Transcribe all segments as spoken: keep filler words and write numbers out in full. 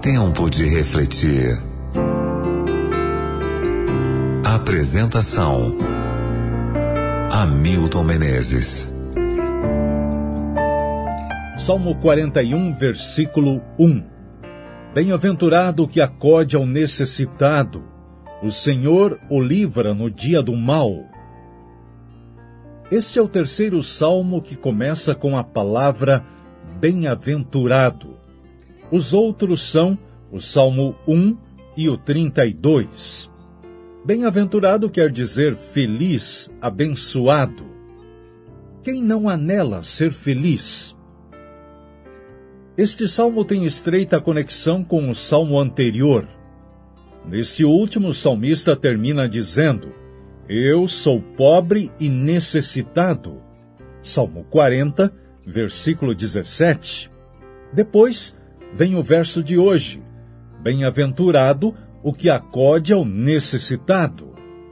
Tempo de refletir. Apresentação: Hamilton Menezes. Salmo quarenta e um, versículo um. Bem-aventurado o que acode ao necessitado, o Senhor o livra no dia do mal. Este é o terceiro salmo que começa com a palavra bem-aventurado. Os outros são o Salmo um e o trinta e dois. Bem-aventurado quer dizer feliz, abençoado. Quem não anela ser feliz? Este salmo tem estreita conexão com o salmo anterior. Nesse último, o salmista termina dizendo: Eu sou pobre e necessitado. Salmo quarenta, versículo dezessete. Depois vem o verso de hoje: Bem-aventurado o que acode ao necessitado.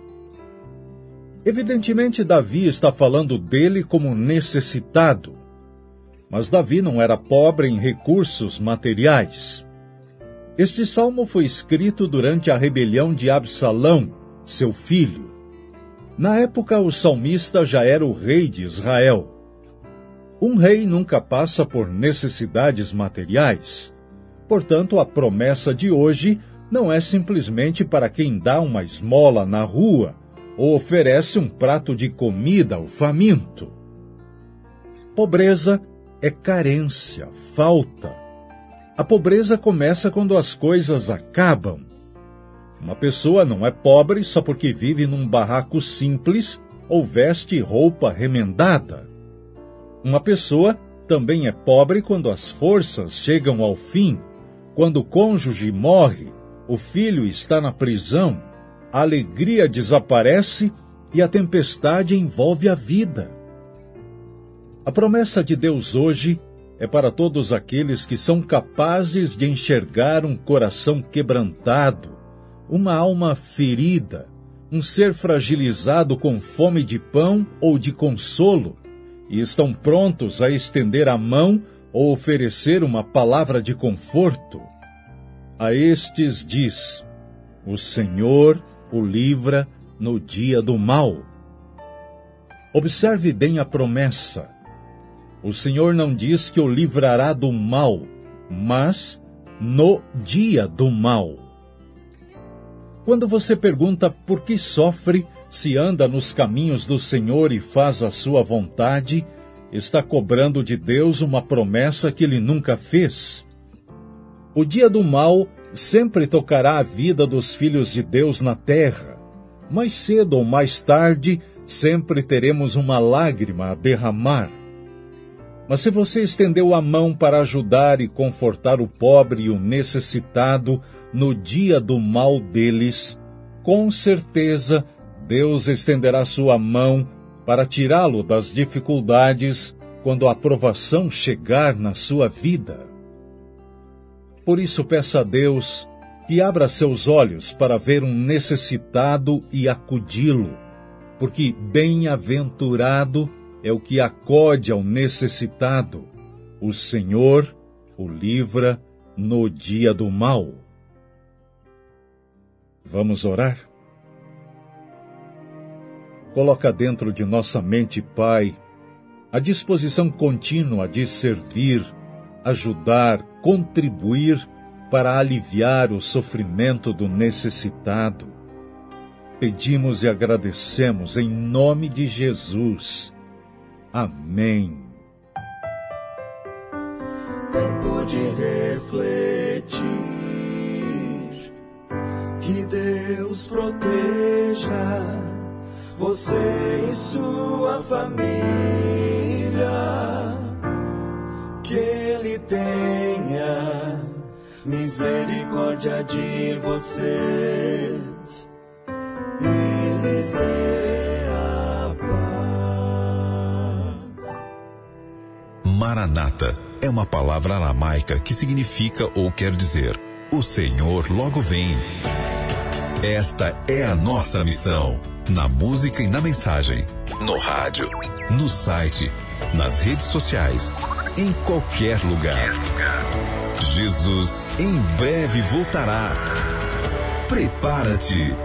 Evidentemente, Davi está falando dele como necessitado. Mas Davi não era pobre em recursos materiais. Este salmo foi escrito durante a rebelião de Absalão, seu filho. Na época, o salmista já era o rei de Israel. Um rei nunca passa por necessidades materiais. Portanto, a promessa de hoje não é simplesmente para quem dá uma esmola na rua ou oferece um prato de comida ao faminto. Pobreza é carência, falta. A pobreza começa quando as coisas acabam. Uma pessoa não é pobre só porque vive num barraco simples ou veste roupa remendada. Uma pessoa também é pobre quando as forças chegam ao fim, quando o cônjuge morre, o filho está na prisão, a alegria desaparece e a tempestade envolve a vida. A promessa de Deus hoje é para todos aqueles que são capazes de enxergar um coração quebrantado, uma alma ferida, um ser fragilizado com fome de pão ou de consolo, e estão prontos a estender a mão ou oferecer uma palavra de conforto. A estes diz: O Senhor o livra no dia do mal. Observe bem a promessa. O Senhor não diz que o livrará do mal, mas no dia do mal. Quando você pergunta por que sofre se anda nos caminhos do Senhor e faz a sua vontade, está cobrando de Deus uma promessa que ele nunca fez. O dia do mal sempre tocará a vida dos filhos de Deus na terra. Mais cedo ou mais tarde, sempre teremos uma lágrima a derramar. Mas se você estendeu a mão para ajudar e confortar o pobre e o necessitado no dia do mal deles, com certeza Deus estenderá sua mão para tirá-lo das dificuldades quando a aprovação chegar na sua vida. Por isso, peça a Deus que abra seus olhos para ver um necessitado e acudi-lo, porque bem-aventurado é o que acode ao necessitado. O Senhor o livra no dia do mal. Vamos orar? Coloca dentro de nossa mente, Pai, a disposição contínua de servir, ajudar, contribuir para aliviar o sofrimento do necessitado. Pedimos e agradecemos em nome de Jesus. Amém. Tempo de refletir, que Deus proteja você e sua família, que Ele tenha misericórdia de vocês e lhes dê a paz. Maranata é uma palavra aramaica que significa ou quer dizer: o Senhor logo vem. Esta é a nossa missão, na música e na mensagem, no rádio, no site, nas redes sociais, em qualquer lugar. Jesus em breve voltará. Prepara-te,